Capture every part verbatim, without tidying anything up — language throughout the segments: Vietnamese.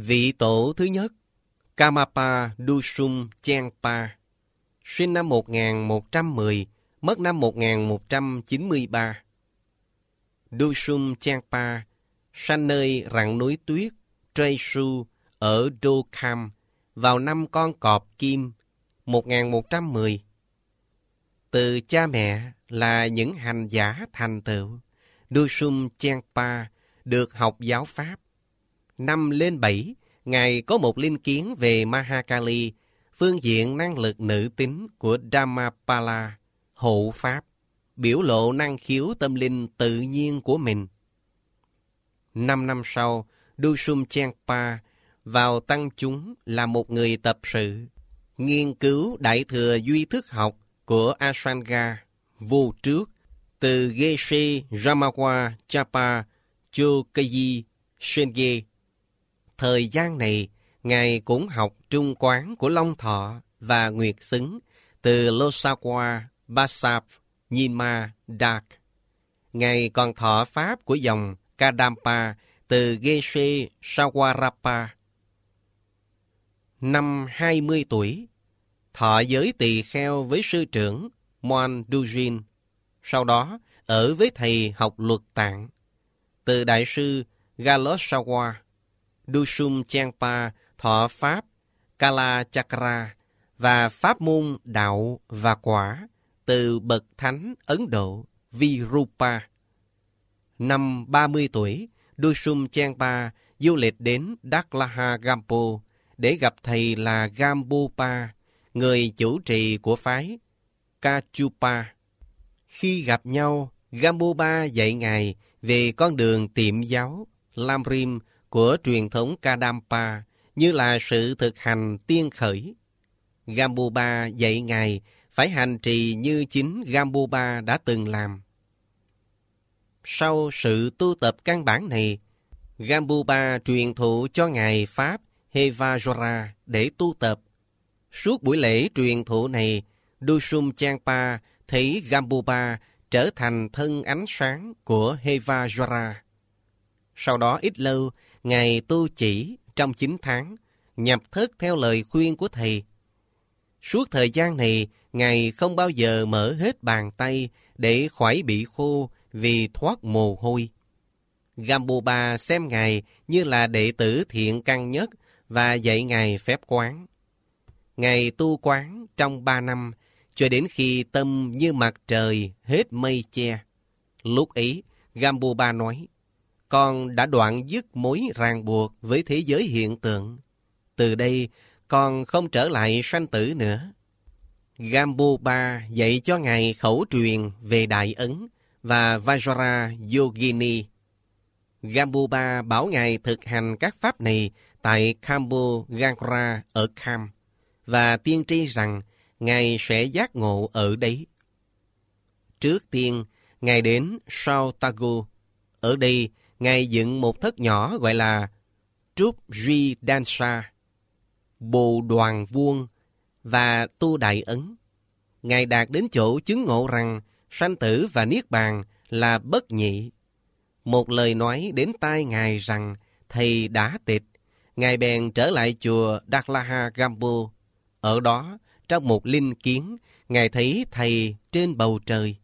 Vị tổ thứ nhất, Karmapa Dusum Changpa, sinh năm một nghìn một trăm mười, mất năm một nghìn một trăm chín mươi ba. Dusum Changpa sanh nơi rặng núi tuyết Tresu ở Đô Kham vào năm con cọp kim một nghìn một trăm mười. Từ cha mẹ là những hành giả thành tựu, Dusum Changpa được học giáo Pháp. Năm lên bảy, Ngài có một linh kiến về Mahakali, phương diện năng lực nữ tính của Dhammapala, hộ Pháp, biểu lộ năng khiếu tâm linh tự nhiên của mình. Năm năm sau, Dusum Changpa vào tăng chúng là một người tập sự, nghiên cứu Đại thừa duy thức học của Asanga vô trước, từ Geshe Ramawa Chapa Chokayi Senge. Thời gian này, Ngài cũng học trung quán của Long Thọ và Nguyệt Xứng từ Losakwa, Basap, Nyingma, Dak. Ngài còn thọ pháp của dòng Kadampa từ Geshe Sawarapa. Năm hai mươi tuổi, thọ giới tỳ kheo với sư trưởng Moan Dujin. Sau đó, ở với thầy học luật tạng. Từ đại sư Galosawa, Dusum Changpa thọ pháp Kala Chakra và pháp môn đạo và quả từ bậc thánh Ấn Độ Virupa. Năm ba mươi tuổi, Dusum Changpa du lịch đến Daklaha Gampo để gặp thầy là Gampopa, người chủ trì của phái Kachupa. Khi gặp nhau, Gampopa dạy Ngài về con đường tiệm giáo Lamrim của truyền thống Kadampa như là sự thực hành tiên khởi. Gampopa dạy Ngài phải hành trì như chính Gampopa đã từng làm. Sau sự tu tập căn bản này, Gampopa truyền thụ cho Ngài pháp Hevajra để tu tập. Suốt buổi lễ truyền thụ này, Dusum Changpa thấy Gampopa trở thành thân ánh sáng của Hevajra. Sau đó ít lâu, Ngài tu chỉ trong chín tháng, nhập thất theo lời khuyên của thầy. Suốt thời gian này, Ngài không bao giờ mở hết bàn tay để khỏi bị khô vì thoát mồ hôi. Gampopa xem Ngài như là đệ tử thiện căn nhất và dạy Ngài phép quán. Ngài tu quán trong ba năm, cho đến khi tâm như mặt trời hết mây che. Lúc ấy, Gampopa nói, con đã đoạn dứt mối ràng buộc với thế giới hiện tượng. Từ đây, con không trở lại sanh tử nữa. Gampopa dạy cho Ngài khẩu truyền về Đại Ấn và Vajra Yogini. Gampopa bảo Ngài thực hành các pháp này tại Kambo Gangra ở Kham và tiên tri rằng Ngài sẽ giác ngộ ở đấy. Trước tiên, Ngài đến Sautago. Ở đây, Ngài dựng một thất nhỏ gọi là Trup Ri Dansa, bồ đoàn vuông và tu Đại Ấn. Ngài đạt đến chỗ chứng ngộ rằng sanh tử và niết bàn là bất nhị. Một lời nói đến tai Ngài rằng thầy đã tịch, Ngài bèn trở lại chùa Daklaha Gampo. Ở đó, trong một linh kiến, Ngài thấy thầy trên bầu trời.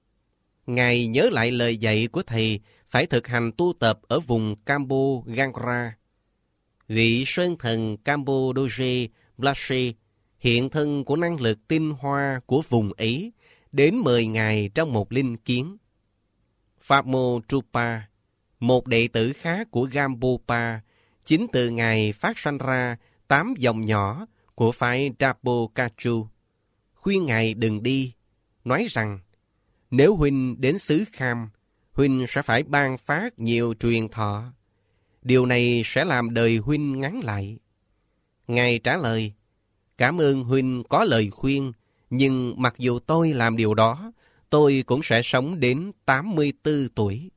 Ngài nhớ lại lời dạy của thầy phải thực hành tu tập ở vùng Kambo Gangra. Vị sơn thần Kambo Doje Blase, hiện thân của năng lực tinh hoa của vùng ấy, đến mời Ngài trong một linh kiến. Phamo Trupa, một đệ tử khác của Gampopa, chính từ Ngài phát sanh ra tám dòng nhỏ của phái Dapo Kachu, khuyên Ngài đừng đi, nói rằng nếu huynh đến xứ Kham, huynh sẽ phải ban phát nhiều truyền thọ. Điều này sẽ làm đời huynh ngắn lại. Ngài trả lời, cảm ơn huynh có lời khuyên, nhưng mặc dù tôi làm điều đó, tôi cũng sẽ sống đến tám mươi tư tuổi.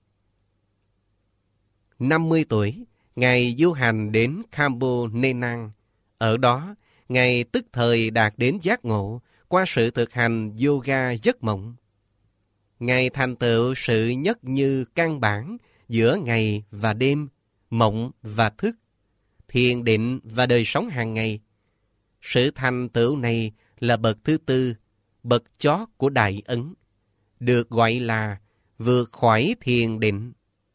năm mươi tuổi, Ngài du hành đến Kambo Nenang. Ở đó, Ngài tức thời đạt đến giác ngộ qua sự thực hành yoga giấc mộng. Ngài thành tựu sự nhất như căn bản giữa ngày và đêm, mộng và thức, thiền định và đời sống hàng ngày. Sự thành tựu này là bậc thứ tư, bậc chót của Đại Ấn, được gọi là vượt khỏi thiền định.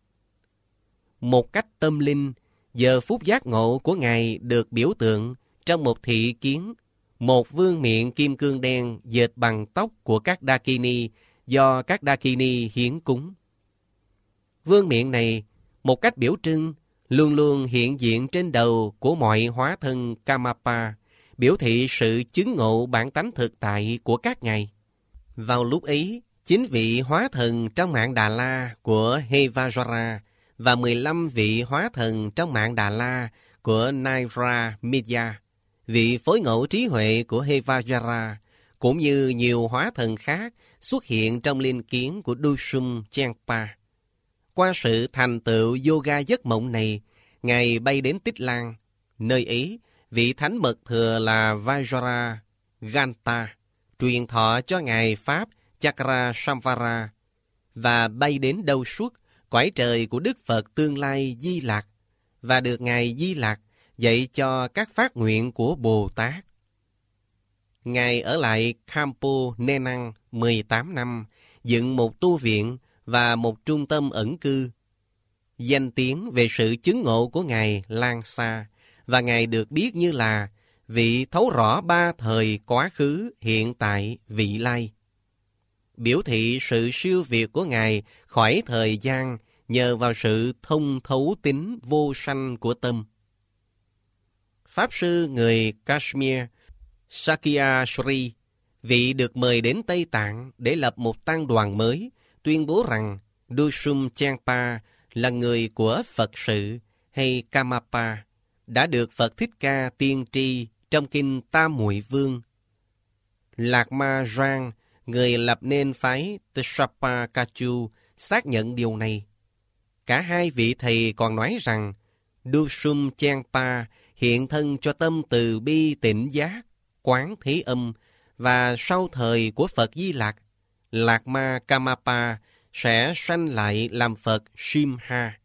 Một cách tâm linh, giờ phút giác ngộ của Ngài được biểu tượng trong một thị kiến, một vương miện kim cương đen dệt bằng tóc của các Dakini do các Dakini hiến cúng. Vương miện này, một cách biểu trưng, luôn luôn hiện diện trên đầu của mọi hóa thân Kamapa, biểu thị sự chứng ngộ bản tánh thực tại của các ngài. Vào lúc ấy, chín vị hóa thần trong mạng Đà La của Hevajra và mười lăm vị hóa thần trong mạng Đà La của Naira Midya, vị phối ngẫu trí huệ của Hevajra, cũng như nhiều hóa thần khác xuất hiện trong linh kiến của Dusum Changpa. Qua sự thành tựu yoga giấc mộng này, Ngài bay đến Tích Lan. Nơi ấy, vị thánh mật thừa là Vajra Ganta truyền thọ cho Ngài Pháp Chakra Samvara và bay đến đâu suốt cõi trời của Đức Phật tương lai Di Lặc và được Ngài Di Lặc dạy cho các phát nguyện của Bồ Tát. Ngài ở lại Campo Nenang mười tám năm, dựng một tu viện và một trung tâm ẩn cư. Danh tiếng về sự chứng ngộ của Ngài lan xa, và Ngài được biết như là vị thấu rõ ba thời quá khứ, hiện tại, vị lai. Biểu thị sự siêu việt của Ngài khỏi thời gian nhờ vào sự thông thấu tín vô sanh của tâm. Pháp sư người Kashmir Sakya Sri, vị được mời đến Tây Tạng để lập một tăng đoàn mới, tuyên bố rằng Dusum Changpa là người của Phật sự hay Kamapa, đã được Phật Thích Ca tiên tri trong kinh Tam Muội Vương. Lạc Ma Rang, người lập nên phái Tsapa Kachu, xác nhận điều này. Cả hai vị thầy còn nói rằng Dusum Changpa hiện thân cho tâm từ bi tỉnh giác, quán thế âm, và sau thời của Phật Di Lặc, Lạc Ma Kamapa sẽ sanh lại làm Phật Simha.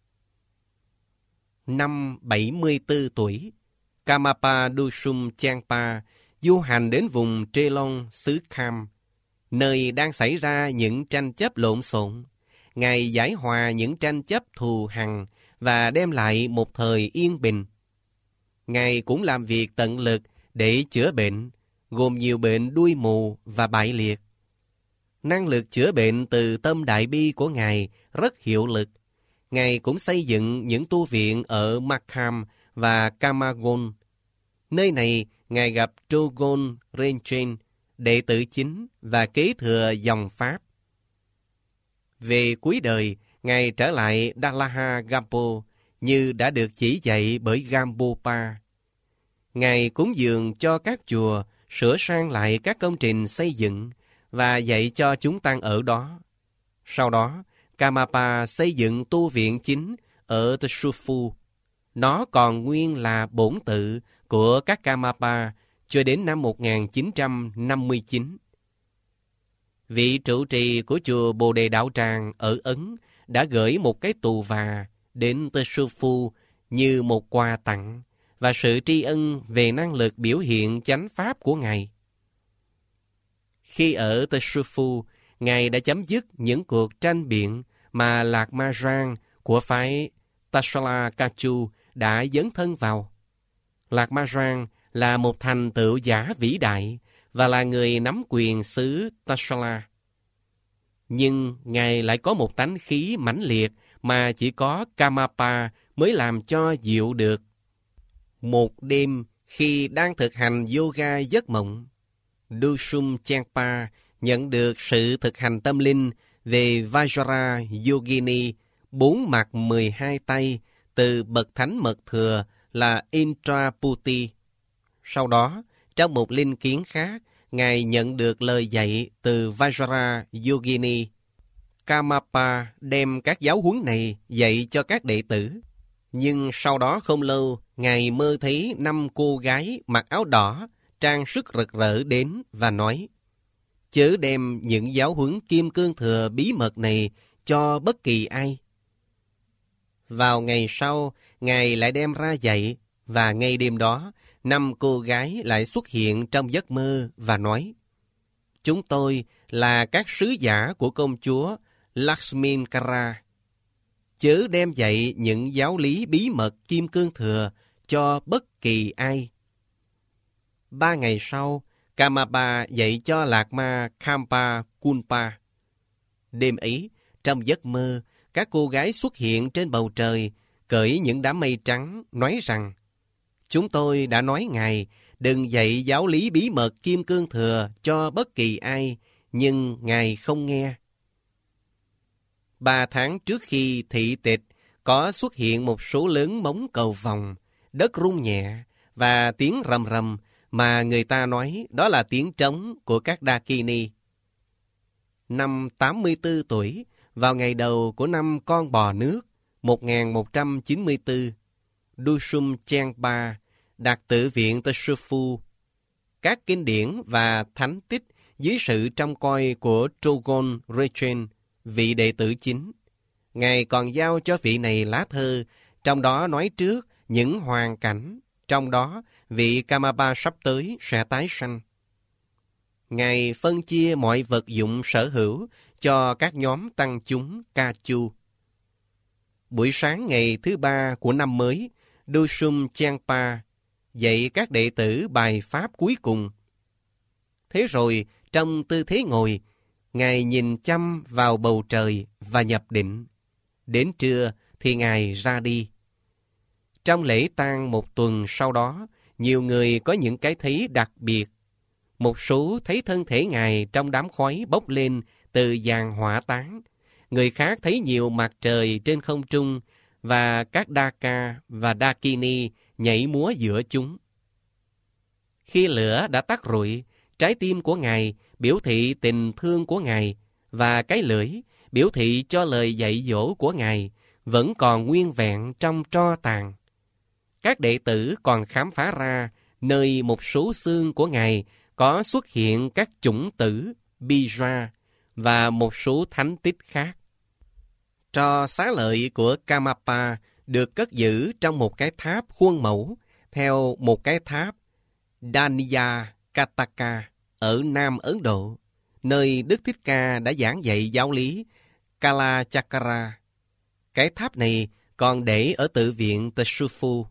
Năm bảy mươi tư tuổi, Kamapa Dusum Changpa du hành đến vùng Trelong, xứ Kham, nơi đang xảy ra những tranh chấp lộn xộn. Ngài giải hòa những tranh chấp thù hằn và đem lại một thời yên bình. Ngài cũng làm việc tận lực để chữa bệnh, gồm nhiều bệnh đuôi mù và bại liệt. Năng lực chữa bệnh từ tâm đại bi của Ngài rất hiệu lực. Ngài cũng xây dựng những tu viện ở Makham và Kamagon. Nơi này, Ngài gặp Trogon Renchen, đệ tử chính và kế thừa dòng Pháp. Về cuối đời, Ngài trở lại Dallaha Gampo như đã được chỉ dạy bởi Gampopa. Ngài cúng dường cho các chùa, sửa sang lại các công trình xây dựng và dạy cho chúng tăng ở đó. Sau đó, Kamapa xây dựng tu viện chính ở Tsufu. Nó còn nguyên là bổn tự của các Kamapa cho đến năm một nghìn chín trăm năm mươi chín. Vị trụ trì của chùa Bồ Đề Đạo Tràng ở Ấn đã gửi một cái tù và đến Tsufu như một quà tặng và sự tri ân về năng lực biểu hiện chánh pháp của Ngài. Khi ở Tsufu, Ngài đã chấm dứt những cuộc tranh biện mà Lạc Ma Rang của phái Tashala Kachu đã dấn thân vào. Lạc Ma Rang là một thành tựu giả vĩ đại và là người nắm quyền xứ Tashala. Nhưng Ngài lại có một tánh khí mãnh liệt mà chỉ có Kamapa mới làm cho dịu được. Một đêm, khi đang thực hành yoga giấc mộng, Dusum Changpa nhận được sự thực hành tâm linh về Vajra Yogini, bốn mặt mười hai tay, từ bậc thánh mật thừa là Indraputi. Sau đó, trong một linh kiến khác, Ngài nhận được lời dạy từ Vajra Yogini. Kamapa đem các giáo huấn này dạy cho các đệ tử. Nhưng sau đó không lâu, Ngài mơ thấy năm cô gái mặc áo đỏ, trang sức rực rỡ đến và nói: chớ đem những giáo huấn kim cương thừa bí mật này cho bất kỳ ai. Vào ngày sau, Ngài lại đem ra dạy Và ngay đêm đó, năm cô gái lại xuất hiện trong giấc mơ và nói: Chúng tôi là các sứ giả của công chúa Lakshminkara. Chớ đem dạy những giáo lý bí mật kim cương thừa cho bất kỳ ai. Ba ngày sau, Kamapa dạy cho Lạc Ma Kampa Kunpa. Đêm ấy, trong giấc mơ, các cô gái xuất hiện trên bầu trời, cởi những đám mây trắng, nói rằng: Chúng tôi đã nói Ngài đừng dạy giáo lý bí mật kim cương thừa cho bất kỳ ai, nhưng Ngài không nghe. Ba tháng trước khi thị tịch, có xuất hiện một số lớn móng cầu vòng, đất rung nhẹ và tiếng rầm rầm mà người ta nói đó là tiếng trống của các Dakini. Năm tám mươi tư tuổi, vào ngày đầu của năm con bò nước, một nghìn một trăm chín mươi tư, Dusum Chenpa đặt tự viện Teshufu. Các kinh điển và thánh tích dưới sự trông coi của Trogon Rechen, vị đệ tử chính. Ngài còn giao cho vị này lá thơ, trong đó nói trước những hoàn cảnh, trong đó vị Kamapa sắp tới sẽ tái sanh. Ngài phân chia mọi vật dụng sở hữu cho các nhóm tăng chúng ca chu. Buổi sáng ngày thứ ba của năm mới, Dusum Chenpa dạy các đệ tử bài pháp cuối cùng. Thế rồi, trong tư thế ngồi, Ngài nhìn chăm vào bầu trời và nhập định. Đến trưa thì Ngài ra đi. Trong lễ tang một tuần sau đó, nhiều người có những cái thấy đặc biệt. Một số thấy thân thể Ngài trong đám khói bốc lên từ giàn hỏa táng. Người khác thấy nhiều mặt trời trên không trung và các Daka và Dakini nhảy múa giữa chúng. Khi lửa đã tắt rụi, trái tim của Ngài biểu thị tình thương của Ngài và cái lưỡi biểu thị cho lời dạy dỗ của Ngài vẫn còn nguyên vẹn trong tro tàn. Các đệ tử còn khám phá ra nơi một số xương của Ngài có xuất hiện các chủng tử Bija và một số thánh tích khác. Tro xá lợi của Kamapa được cất giữ trong một cái tháp khuôn mẫu theo một cái tháp Daniya Kataka ở Nam Ấn Độ, nơi Đức Thích Ca đã giảng dạy giáo lý Kala Chakra. Cái tháp này còn để ở tự viện Teshufu.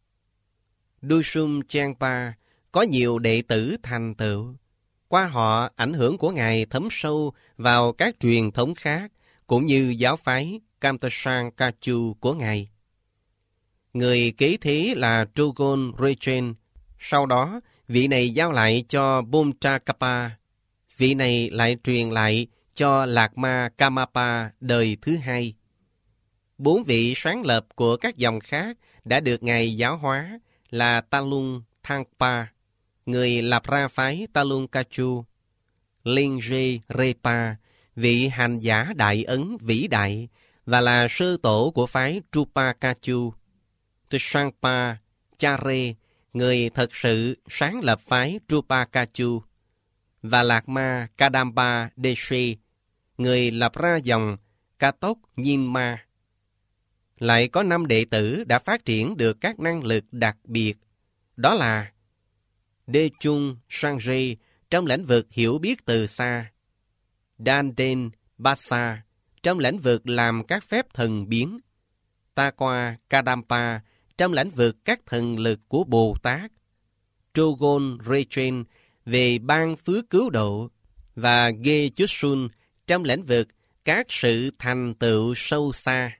Dusum Chenpa có nhiều đệ tử thành tựu. Qua họ, ảnh hưởng của Ngài thấm sâu vào các truyền thống khác, cũng như giáo phái Kamtasang Kachu của Ngài. Người kế thế là Trogon Rechen. Sau đó, vị này giao lại cho Bomchakapa. Vị này lại truyền lại cho Lạc Ma Kamapa đời thứ hai. Bốn vị sáng lập của các dòng khác đã được Ngài giáo hóa là Talung Thangpa, người lập ra phái Talung Kachu, Lingje Repa, vị hành giả Đại Ấn vĩ đại và là sơ tổ của phái Trupa Kachu, Tsangpa Chare, người thật sự sáng lập phái Trupa Kachu, và Lạc Ma Kadampa Deshe, người lập ra dòng Katok Nyingma. Lại có năm đệ tử đã phát triển được các năng lực đặc biệt, đó là Dechung Sangye trong lĩnh vực hiểu biết từ xa, Danden Basa trong lĩnh vực làm các phép thần biến, Takwa Kadampa trong lĩnh vực các thần lực của Bồ Tát, Trogon Rechen về ban phước cứu độ, và Ge Chusun trong lĩnh vực các sự thành tựu sâu xa.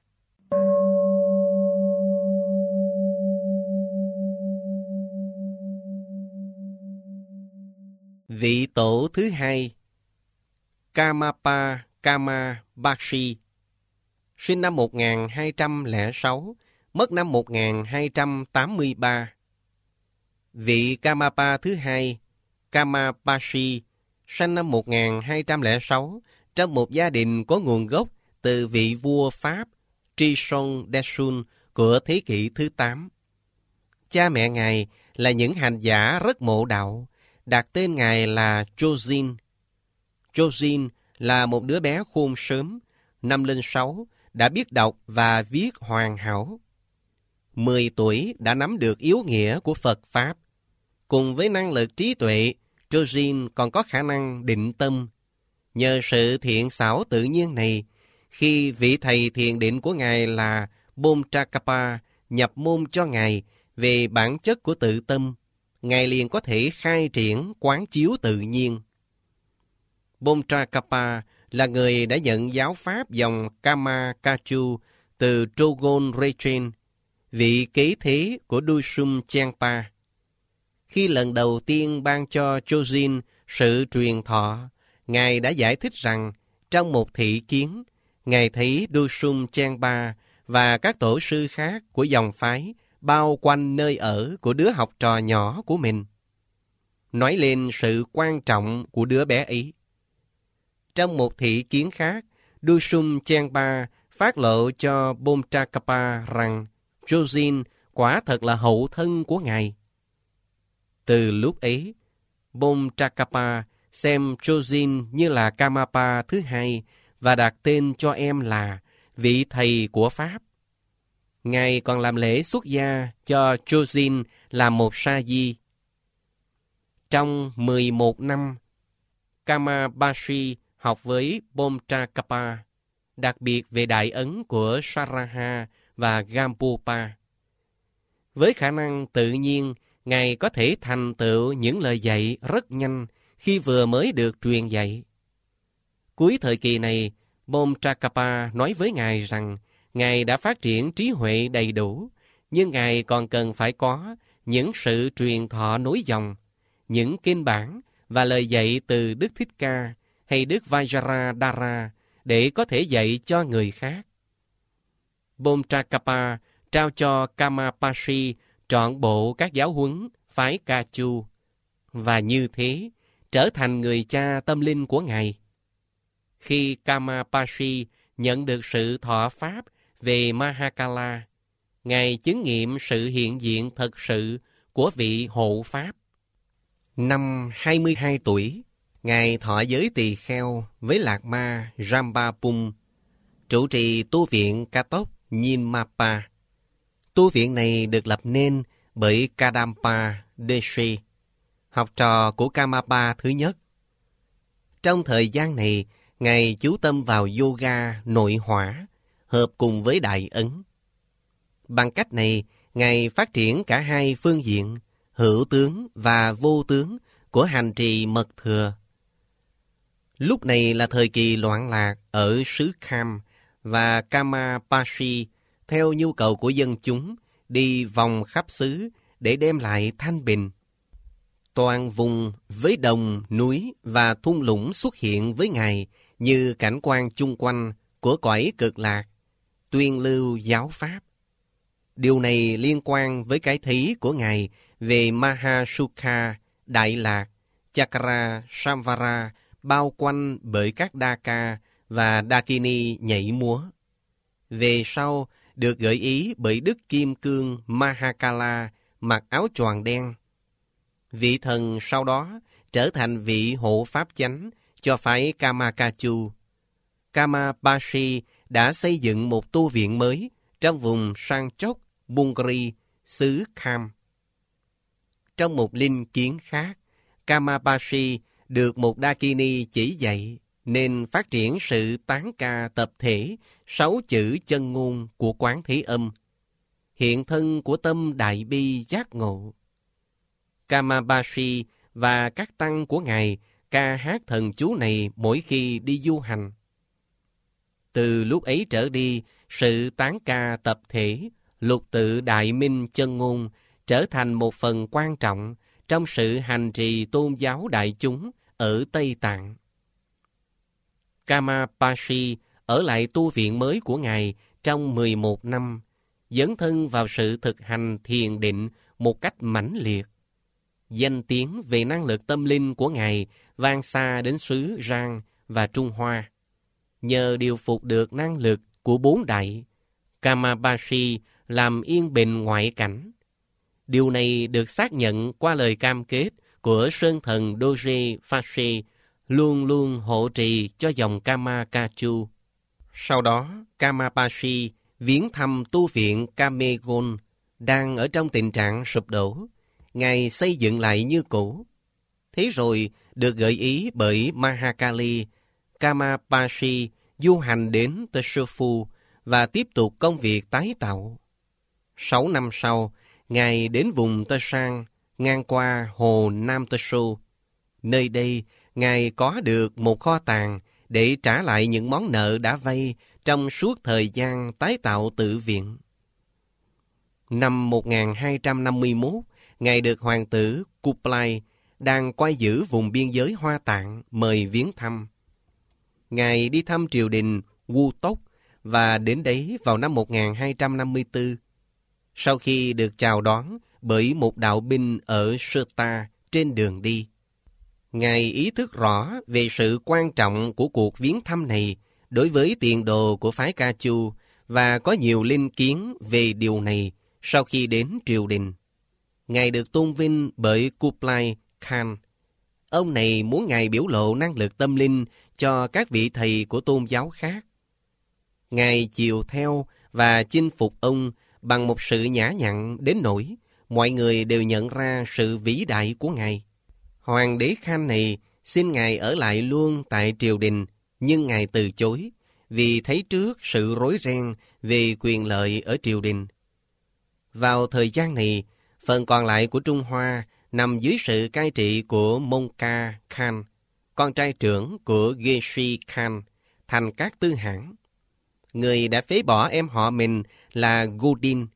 Vị tổ thứ hai, Kamapa Kama Bakshi, sinh năm một nghìn hai trăm lẻ sáu, mất năm một nghìn hai trăm tám mươi ba. Vị Kamapa thứ hai, Kama Bakshi, sinh năm một nghìn hai trăm lẻ sáu, trong một gia đình có nguồn gốc từ vị vua Pháp Trison Desun của thế kỷ thứ tám. Cha mẹ Ngài là những hành giả rất mộ đạo, đặt tên Ngài là Jojin. Jojin là một đứa bé khôn sớm, năm lên sáu, đã biết đọc và viết hoàn hảo. mười tuổi đã nắm được yếu nghĩa của Phật Pháp. Cùng với năng lực trí tuệ, Chojin còn có khả năng định tâm. Nhờ sự thiện xảo tự nhiên này, khi vị thầy thiền định của Ngài là Bomchakapa nhập môn cho Ngài về bản chất của tự tâm, Ngài liền có thể khai triển quán chiếu tự nhiên. Bomchakapa là người đã nhận giáo pháp dòng Kama Kachu từ Trogon Rechen, vị kế thế của Dusum Chenpa. Khi lần đầu tiên ban cho Chojin sự truyền thọ, Ngài đã giải thích rằng trong một thị kiến, Ngài thấy Dusum Chenpa và các tổ sư khác của dòng phái bao quanh nơi ở của đứa học trò nhỏ của mình. Nói lên sự quan trọng của đứa bé ấy. Trong một thị kiến khác, Dusum Chenpa phát lộ cho Bomchakapa rằng Chojin quả thật là hậu thân của Ngài. Từ lúc ấy, Bomchakapa xem Chojin như là Kamapa thứ hai và đặt tên cho em là vị thầy của Pháp. Ngài còn làm lễ xuất gia cho Chojin là một sa di. Trong mười một năm, Kamabashi học với Bomchakapa, đặc biệt về đại ấn của Saraha và Gampopa. Với khả năng tự nhiên, Ngài có thể thành tựu những lời dạy rất nhanh khi vừa mới được truyền dạy. Cuối thời kỳ này, Bomchakapa nói với Ngài rằng Ngài đã phát triển trí huệ đầy đủ, nhưng Ngài còn cần phải có những sự truyền thọ nối dòng, những kinh bản và lời dạy từ Đức Thích Ca hay Đức Vajradhara để có thể dạy cho người khác. Bomchakapa trao cho Kamapashi trọn bộ các giáo huấn phái Kachu, và như thế trở thành người cha tâm linh của Ngài. Khi Kamapashi nhận được sự thọ pháp về Mahakala, Ngài chứng nghiệm sự hiện diện thật sự của vị hộ pháp. Năm hai mươi hai tuổi, Ngài thọ giới tỳ kheo với Lạc Ma Rambapum, trụ trì tu viện Katok Nyingmapa. Tu viện này được lập nên bởi Kadampa Deshi, học trò của Kamapa thứ nhất. Trong thời gian này, Ngài chú tâm vào yoga nội hỏa, hợp cùng với đại ấn. Bằng cách này, Ngài phát triển cả hai phương diện, hữu tướng và vô tướng của hành trì mật thừa. Lúc này là thời kỳ loạn lạc ở xứ Kham, và Kamapashi, theo nhu cầu của dân chúng, đi vòng khắp xứ để đem lại thanh bình. Toàn vùng với đồng, núi và thung lũng xuất hiện với Ngài như cảnh quan chung quanh của cõi cực lạc, tuyên lưu giáo pháp. Điều này liên quan với cái thấy của Ngài về Mahasukha, Đại Lạc, Chakra, Samvara, bao quanh bởi các Daka và Dakini nhảy múa. Về sau, được gợi ý bởi Đức Kim Cương Mahakala mặc áo choàng đen. Vị thần sau đó trở thành vị hộ pháp chánh cho phái Kamakachu. Kamabashi đã xây dựng một tu viện mới trong vùng Sangchok, Bungri, xứ Kham. Trong một linh kiến khác, Kamabashi được một Dakini chỉ dạy nên phát triển sự tán ca tập thể sáu chữ chân ngôn của Quán Thế Âm, hiện thân của tâm đại bi giác ngộ. Kamabashi và các tăng của Ngài ca hát thần chú này mỗi khi đi du hành. Từ lúc ấy trở đi, sự tán ca tập thể, lục tự đại minh chân ngôn trở thành một phần quan trọng trong sự hành trì tôn giáo đại chúng ở Tây Tạng. Kamapashi ở lại tu viện mới của Ngài trong mười một năm, dấn thân vào sự thực hành thiền định một cách mãnh liệt. Danh tiếng về năng lực tâm linh của Ngài vang xa đến xứ Giang và Trung Hoa. Nhờ điều phục được năng lực của bốn đại, Kamabashi làm yên bình ngoại cảnh. Điều này được xác nhận qua lời cam kết của Sơn Thần Doje Phase luôn luôn hộ trì cho dòng Kamakachu. Sau đó, Kamabashi viếng thăm tu viện Kamegon đang ở trong tình trạng sụp đổ, Ngài xây dựng lại như cũ. Thế rồi được gợi ý bởi Mahakali, Kamapashi du hành đến Tesufu và tiếp tục công việc tái tạo. Sáu năm sau, Ngài đến vùng Tesang, ngang qua hồ Nam Tesu. Nơi đây, Ngài có được một kho tàng để trả lại những món nợ đã vay trong suốt thời gian tái tạo tự viện. Năm một nghìn hai trăm năm mươi mốt, Ngài được hoàng tử Kublai đang quay giữ vùng biên giới Hoa Tạng mời viếng thăm. Ngài đi thăm triều đình Wu Tốc và đến đấy vào năm một nghìn hai trăm năm mươi tư. Sau khi được chào đón bởi một đạo binh ở Sota trên đường đi, Ngài ý thức rõ về sự quan trọng của cuộc viếng thăm này đối với tiền đồ của phái Ca Chu và có nhiều linh kiến về điều này sau khi đến triều đình. Ngài được tôn vinh bởi Kublai Khan. Ông này muốn Ngài biểu lộ năng lực tâm linh cho các vị thầy của tôn giáo khác. Ngài chiều theo và chinh phục ông bằng một sự nhã nhặn đến nỗi mọi người đều nhận ra sự vĩ đại của Ngài. Hoàng đế Khan này xin Ngài ở lại luôn tại triều đình, nhưng Ngài từ chối vì thấy trước sự rối ren về quyền lợi ở triều đình. Vào thời gian này, phần còn lại của Trung Hoa nằm dưới sự cai trị của Monka Khan, con trai trưởng của Geshi Khan, thành các tư hãng. Người đã phế bỏ em họ mình là Godin.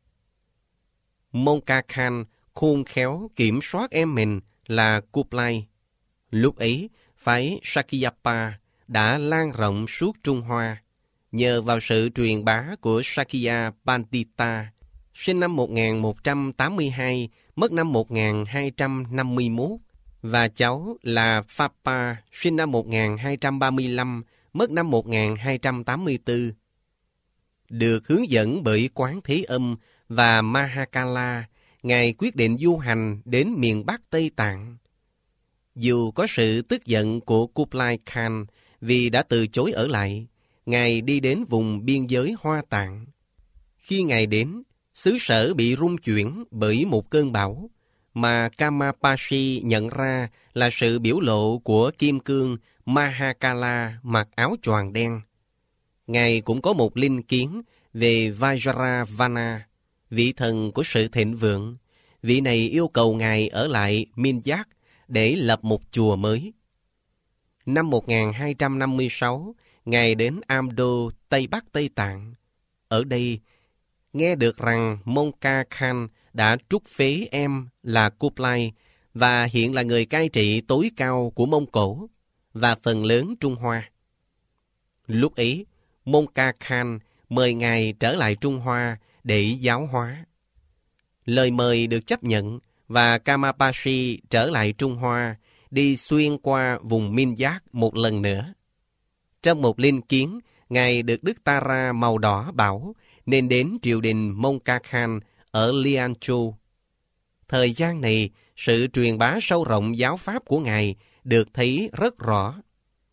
Monka Khan khôn khéo kiểm soát em mình là Kublai. Lúc ấy, phái Sakyapa đã lan rộng suốt Trung Hoa, nhờ vào sự truyền bá của Sakya Pandita, sinh năm một nghìn một trăm tám mươi hai, mất năm một nghìn hai trăm năm mươi mốt, và cháu là Phapa, sinh năm một nghìn hai trăm ba mươi lăm, mất năm một nghìn hai trăm tám mươi tư. Được hướng dẫn bởi Quán Thế Âm và Mahakala, Ngài quyết định du hành đến miền Bắc Tây Tạng. Dù có sự tức giận của Kublai Khan vì đã từ chối ở lại, Ngài đi đến vùng biên giới Hoa Tạng. Khi Ngài đến, xứ sở bị rung chuyển bởi một cơn bão, mà Kamapashi nhận ra là sự biểu lộ của kim cương Mahakala mặc áo choàng đen. Ngài cũng có một linh kiến về Vajravana, vị thần của sự thịnh vượng. Vị này yêu cầu Ngài ở lại Minyak để lập một chùa mới. Năm một nghìn hai trăm năm mươi sáu, Ngài đến Amdo, Tây Bắc Tây Tạng. Ở đây, nghe được rằng Monka Khan đã trút phế em là Kublai và hiện là người cai trị tối cao của Mông Cổ và phần lớn Trung Hoa. Lúc ấy, Monka Khan mời Ngài trở lại Trung Hoa để giáo hóa. Lời mời được chấp nhận và Kamapashi trở lại Trung Hoa, đi xuyên qua vùng Minyak một lần nữa. Trong một linh kiến, Ngài được Đức Tara màu đỏ bảo nên đến triều đình Monka Khan ở Lianchu. Thời gian này, sự truyền bá sâu rộng giáo pháp của Ngài được thấy rất rõ.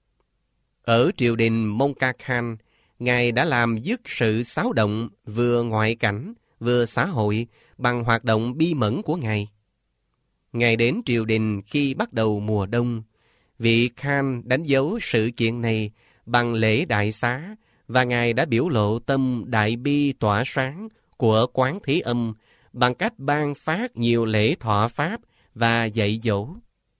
Ở triều đình Monka Khan, Ngài đã làm dứt sự xáo động vừa ngoại cảnh, vừa xã hội bằng hoạt động bi mẫn của Ngài. Ngài đến triều đình khi bắt đầu mùa đông. Vị Khan đánh dấu sự kiện này bằng lễ đại xá và Ngài đã biểu lộ tâm đại bi tỏa sáng của Quán Thế Âm bằng cách ban phát nhiều lễ thọ pháp và dạy dỗ.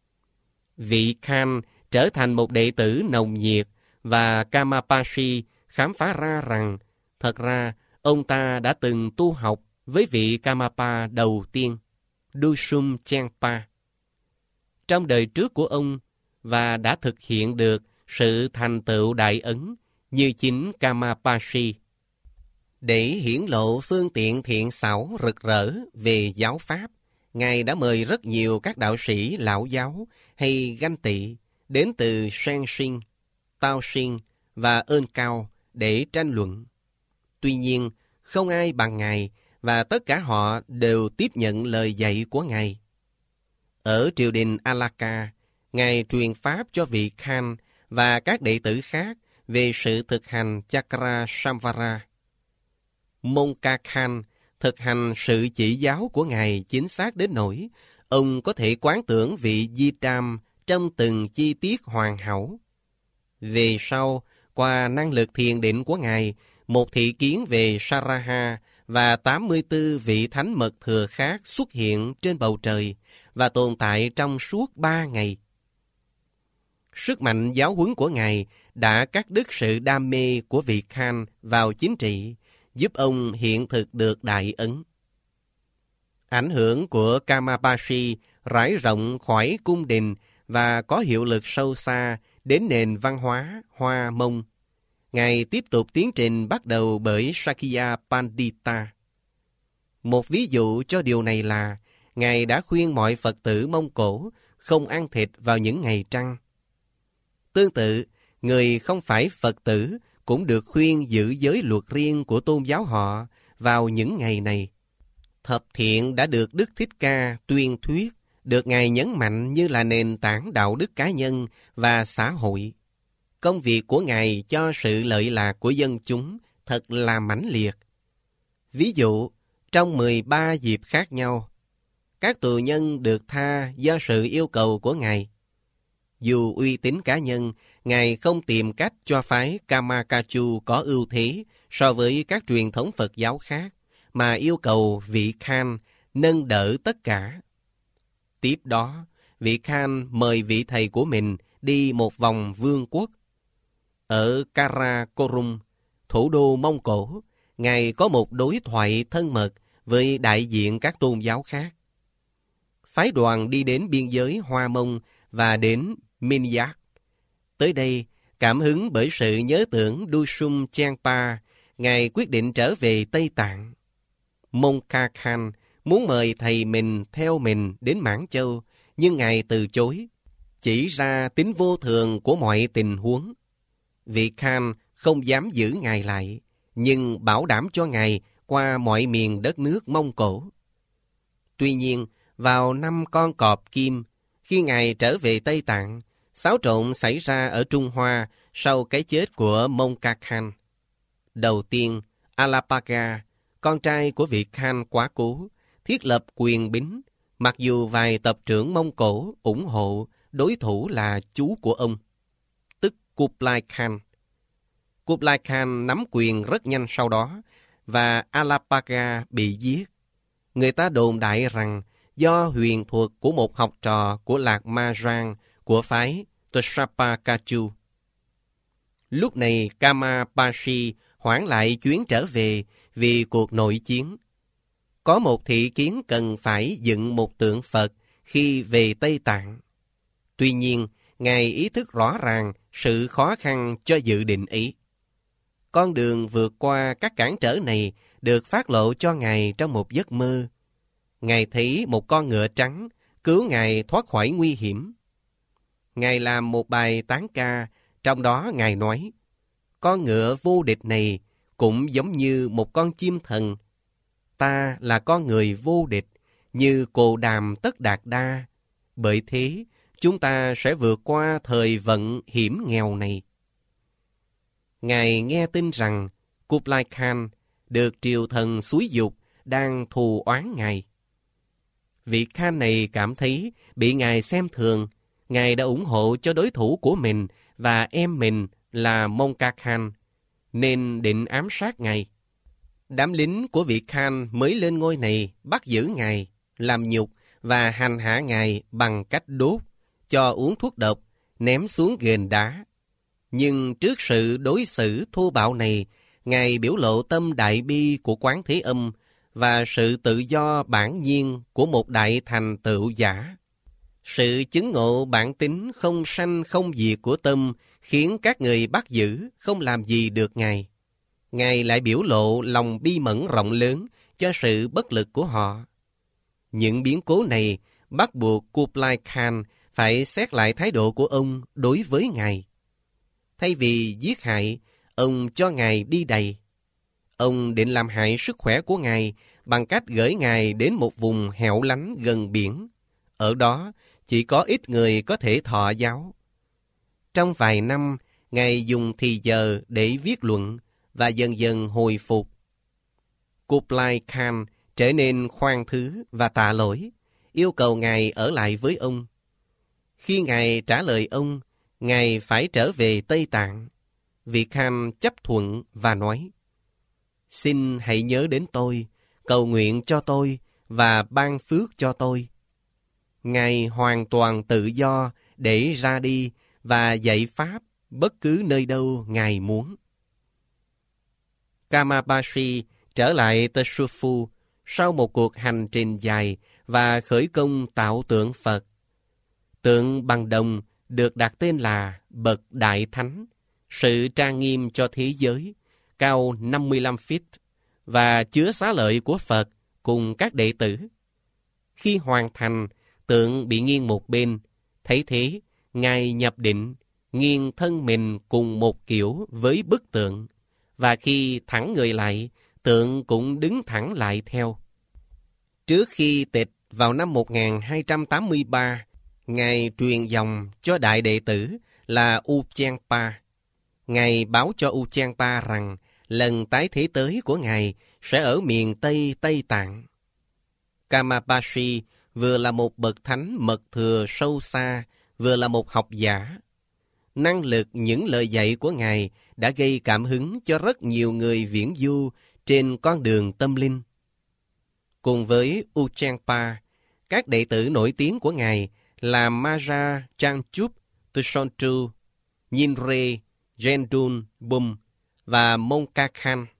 Vị Khan trở thành một đệ tử nồng nhiệt và Kamapashi khám phá ra rằng thật ra ông ta đã từng tu học với vị Kamapa đầu tiên, Dusum Chenpa, trong đời trước của ông và đã thực hiện được sự thành tựu đại ấn như chính Kamapashi. Để hiển lộ phương tiện thiện xảo rực rỡ về giáo pháp, Ngài đã mời rất nhiều các đạo sĩ lão giáo hay ganh tị đến từ Sensing, Taoxing và Ơn Cao để tranh luận. Tuy nhiên, không ai bằng Ngài và tất cả họ đều tiếp nhận lời dạy của Ngài. Ở triều đình Alaka, Ngài truyền pháp cho vị Khan và các đệ tử khác về sự thực hành Chakra Samvara. Monka Khan thực hành sự chỉ giáo của Ngài chính xác đến nỗi ông có thể quán tưởng vị Di Tram trong từng chi tiết hoàn hảo. Về sau, qua năng lực thiền định của Ngài, một thị kiến về Saraha và tám mươi tư vị thánh mật thừa khác xuất hiện trên bầu trời và tồn tại trong suốt ba ngày. Sức mạnh giáo huấn của Ngài đã cắt đứt sự đam mê của vị Khan vào chính trị, giúp ông hiện thực được đại ấn. Ảnh hưởng của Kamabashi rải rộng khỏi cung đình và có hiệu lực sâu xa đến nền văn hóa Hoa Mông. Ngài tiếp tục tiến trình bắt đầu bởi Sakya Pandita. Một ví dụ cho điều này là Ngài đã khuyên mọi Phật tử Mông Cổ không ăn thịt vào những ngày trăng. Tương tự, người không phải Phật tử cũng được khuyên giữ giới luật riêng của tôn giáo họ vào những ngày này. Thập thiện đã được Đức Thích Ca tuyên thuyết, được Ngài nhấn mạnh như là nền tảng đạo đức cá nhân và xã hội. Công việc của Ngài cho sự lợi lạc của dân chúng thật là mãnh liệt. Ví dụ, trong mười ba dịp khác nhau, các tù nhân được tha do sự yêu cầu của Ngài. Dù uy tín cá nhân, Ngài không tìm cách cho phái Kamakachu có ưu thế so với các truyền thống Phật giáo khác, mà yêu cầu vị Khan nâng đỡ tất cả. Tiếp đó, vị Khan mời vị thầy của mình đi một vòng vương quốc. Ở Karakorum, thủ đô Mông Cổ, Ngài có một đối thoại thân mật với đại diện các tôn giáo khác. Phái đoàn đi đến biên giới Hoa Mông và đến Minyak. Tới đây, cảm hứng bởi sự nhớ tưởng Dusum Champa, Ngài quyết định trở về Tây Tạng. Monka Khan muốn mời thầy mình theo mình đến Mãn Châu, nhưng Ngài từ chối, chỉ ra tính vô thường của mọi tình huống. Vị Khan không dám giữ Ngài lại, nhưng bảo đảm cho Ngài qua mọi miền đất nước Mông Cổ. Tuy nhiên, vào năm Con Cọp Kim, khi Ngài trở về Tây Tạng, xáo trộn xảy ra ở Trung Hoa sau cái chết của Monka Khan. Đầu tiên, Alapaga, con trai của vị Khan quá cố, thiết lập quyền bính, mặc dù vài tập trưởng Mông Cổ ủng hộ đối thủ là chú của ông, tức Kublai Khan. Kublai Khan nắm quyền rất nhanh sau đó, và Alapaga bị giết. Người ta đồn đại rằng do huyền thuật của một học trò của Lạc Ma Rang của phái Tshapa-Kachu. Lúc này Kamabashi hoãn lại chuyến trở về vì cuộc nội chiến. Có một thị kiến cần phải dựng một tượng Phật khi về Tây Tạng. Tuy nhiên, Ngài ý thức rõ ràng sự khó khăn cho dự định ấy. Con đường vượt qua các cản trở này được phát lộ cho Ngài trong một giấc mơ. Ngài thấy một con ngựa trắng cứu Ngài thoát khỏi nguy hiểm. Ngài làm một bài tán ca, trong đó Ngài nói, con ngựa vô địch này cũng giống như một con chim thần. Ta là con người vô địch, như Cồ Đàm Tất Đạt Đa. Bởi thế, chúng ta sẽ vượt qua thời vận hiểm nghèo này. Ngài nghe tin rằng Kublai Khan được triều thần xúi dục đang thù oán Ngài. Vị Khan này cảm thấy bị Ngài xem thường. Ngài đã ủng hộ cho đối thủ của mình và em mình là Monka Khan, nên định ám sát Ngài. Đám lính của vị Khan mới lên ngôi này bắt giữ Ngài, làm nhục và hành hạ Ngài bằng cách đốt, cho uống thuốc độc, ném xuống ghềnh đá. Nhưng trước sự đối xử thô bạo này, Ngài biểu lộ tâm đại bi của Quán Thế Âm và sự tự do bản nhiên của một đại thành tựu giả. Sự chứng ngộ bản tính không sanh không diệt của tâm khiến các người bắt giữ không làm gì được Ngài. Ngài lại biểu lộ lòng bi mẫn rộng lớn cho sự bất lực của họ. Những biến cố này bắt buộc Kublai Khan phải xét lại thái độ của ông đối với Ngài. Thay vì giết hại, ông cho Ngài đi đầy. Ông định làm hại sức khỏe của Ngài bằng cách gửi Ngài đến một vùng hẻo lánh gần biển. Ở đó, chỉ có ít người có thể thọ giáo. Trong vài năm, Ngài dùng thì giờ để viết luận và dần dần hồi phục. Kublai Khan trở nên khoan thứ và tạ lỗi, yêu cầu Ngài ở lại với ông. Khi Ngài trả lời ông, Ngài phải trở về Tây Tạng. Vị Khan chấp thuận và nói, xin hãy nhớ đến tôi, cầu nguyện cho tôi và ban phước cho tôi. Ngài hoàn toàn tự do để ra đi và dạy Pháp bất cứ nơi đâu Ngài muốn. Kamabashi trở lại Tesufu sau một cuộc hành trình dài và khởi công tạo tượng Phật. Tượng bằng đồng được đặt tên là Bậc Đại Thánh, sự trang nghiêm cho thế giới, cao năm mươi lăm feet và chứa xá lợi của Phật cùng các đệ tử. Khi hoàn thành, tượng bị nghiêng một bên. Thấy thế, Ngài nhập định, nghiêng thân mình cùng một kiểu với bức tượng. Và khi thẳng người lại, tượng cũng đứng thẳng lại theo. Trước khi tịch vào năm một nghìn hai trăm tám mươi ba, Ngài truyền dòng cho đại đệ tử là Uchenpa. Ngài báo cho Uchenpa rằng lần tái thế tới của Ngài sẽ ở miền Tây Tây Tạng. Kamabashi vừa là một bậc thánh mật thừa sâu xa, vừa là một học giả. Năng lực những lời dạy của Ngài đã gây cảm hứng cho rất nhiều người viễn du trên con đường tâm linh. Cùng với Uchenpa, các đệ tử nổi tiếng của Ngài là Maja Changchup Tushontu, Nyingre Gendun Bum và Monka Khan.